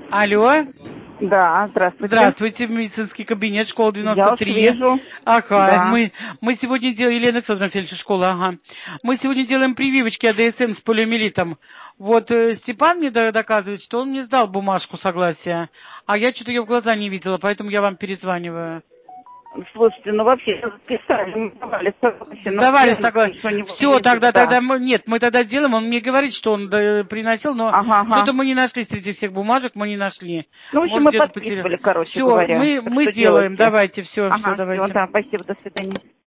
Алло. Да, здравствуйте. Здравствуйте, медицинский кабинет, школа Я уж 93. вижу. Ага, Да. мы сегодня делаем, Елена Федоровна, фельдшер школы, ага. Мы сегодня делаем прививочки АДСМ с полиомиелитом. Вот Степан мне доказывает, что он мне сдал бумажку согласия, а я что-то ее в глаза не видела, поэтому я вам перезваниваю. Слушайте, ну вообще писали, мы давали согласие. Сдавали согласие. Все, тогда, да. мы тогда сделаем. Он мне говорит, что он приносил, но Ага. что-то мы не нашли среди всех бумажек, мы не нашли. Ну, в общем, Может, мы где-то потерял. подписывали, короче Все, говоря. мы что делаем, делайте? давайте, все, Ага, давайте. все, да, спасибо, до свидания.